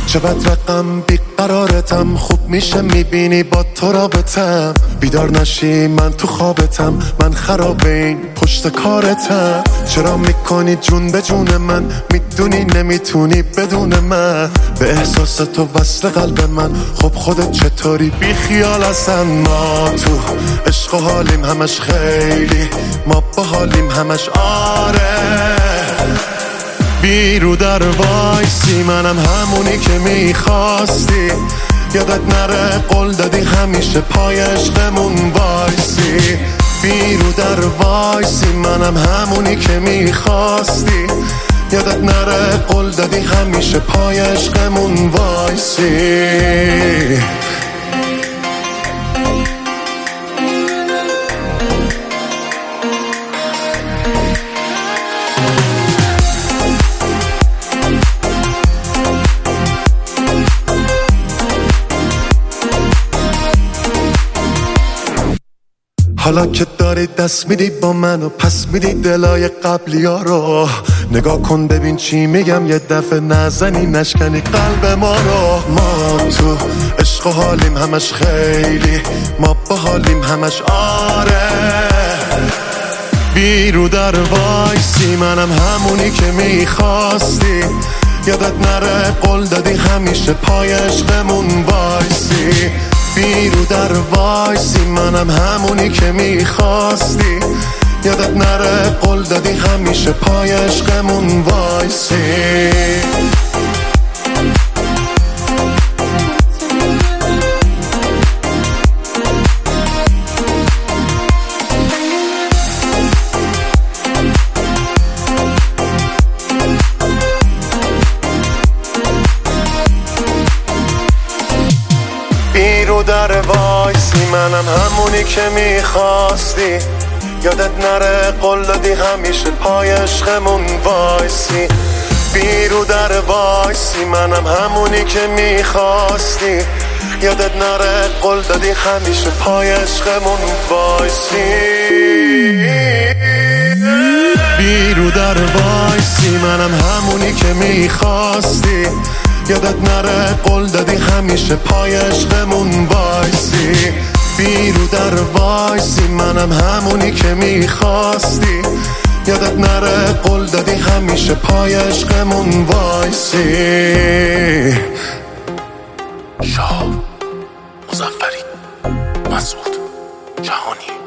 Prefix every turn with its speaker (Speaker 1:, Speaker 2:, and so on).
Speaker 1: چه بد رقم بیقرارتم، خوب میشه میبینی با تو رابطم. بیدار نشی من تو خوابتم، من خراب این پشت کارتم. چرا میکنی جون به جون من، میدونی نمیتونی بدون من. به احساس تو وصل قلب من، خب خودت چطوری بی خیال هستن. ما تو عشق و حالیم همش خیلی، ما با حالیم همش آره. بیرو در وایسی منم همونی که میخواستی. یادت نره قول دادی همیشه پای عشقمون وایسی. بیرو در وایسی منم همونی که میخواستی. یادت نره قول دادی همیشه پای عشقمون وایسی. حالا که داری دست میدی با من و پس میدی دلای قبلی ها رو، نگاه کن ببین چی میگم، یه دفعه نزنی نشکنی قلب ما رو. ما تو عشق و حالیم همش خیلی، ما با حالیم همش آره. بیرو در وایسی منم همونی که میخواستی. یادت نره قول دادی همیشه پای عشقمون وایسی. بیرو در وایسی منم همونی که میخواستی. یادت نره قول دادی همیشه پای عشقمون وایسی. بیرو در وایسی منم همونی که میخواستی. یادت نره قول دادی همیشه پای عشقمون وایسی. بیرو در وایسی منم همونی که میخواستی. یادت نره قول دادی همیشه پای عشقمون وایسی. بیرو در وایسی منم همونی که میخواستی. یادت نره قول دادی همیشه پای عشقمون وایسی. بیرو در وایسی منم همونی که میخواستی. یادت نره قول دادی همیشه پای عشقمون وایسی.
Speaker 2: شاه مظفری، مسعود جهانی.